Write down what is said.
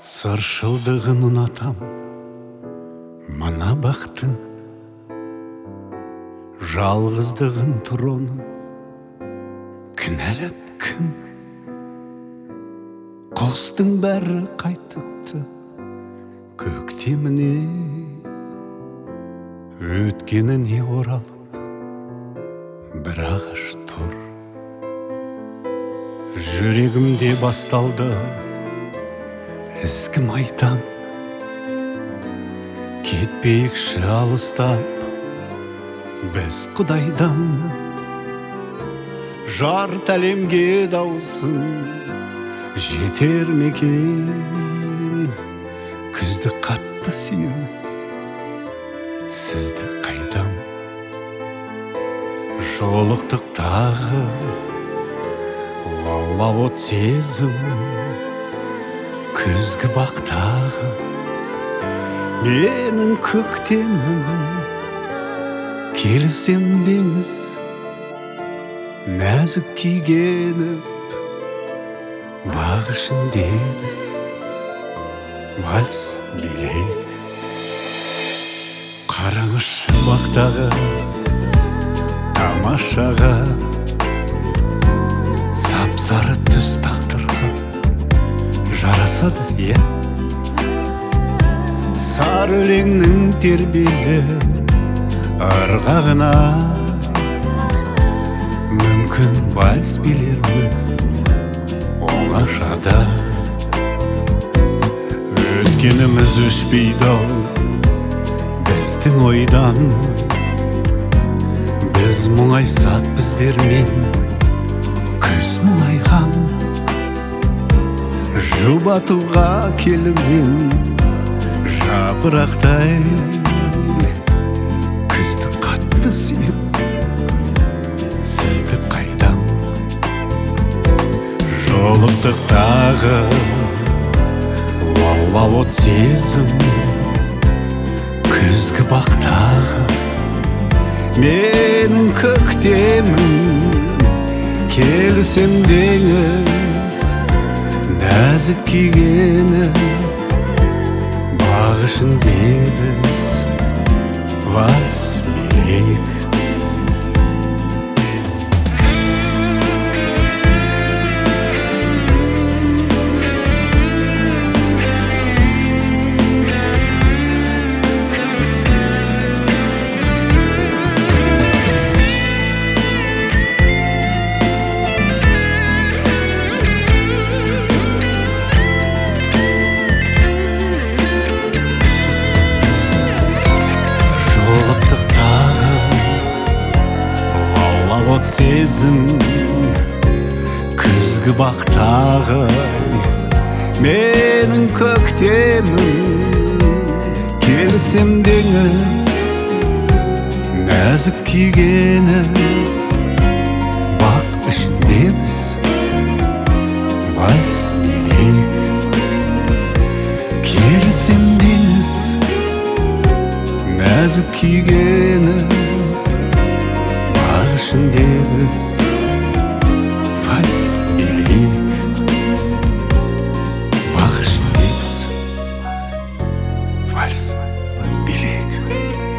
Сыршылдығын ұнатам, мына бақтың, жалғыздығын тұроның, кінәлап кім? Құстың бәрі қайтыпты көктеміне, өткеніне оралып, бір ағаш тұр. Жүрегімде басталды ізгі майдан, кетпейікші алыстап біз Құдайдан. Жарты әлемге даусың жетер мекен, күзді қатты сүйемін, сізді қайдам. Жолықтық тағы, лаулап от сезім, күзгі бақтағы менің көктемім. Келсем деңіз нәзік күйгеніп, бақ ішінде біз вальс билейік. Қараңызшы бақтағы тамашаға, сап-сары түс тағдырға жарасады, е? Сары өлеңнің тербелі ырғағына мүмкін вальс билерміз оңашада. Өткеніміз өшпейді-ау біздің ойдан, біз мұңайсақ біздермен күз мұңайған. Жұбатуға келумен жапырақтай, күзді қатты сүйіп, сізді қайдам. Жолықтық тағы, лаулап от сезім, күзгі бақтағы менің көктемім. Келсем деңіз нәзік күйгені, бақ ішінде біз вальс билейік. От сезім, күзгі бақтағы менің көктемім. Келсем деңіз нәзік күйгені, бақ ішінде біз вальс билейік. Келсем деңіз нәзік күйгені, бақ ішінде біз вальс билейік. Бақ ішінде біз вальс билейік.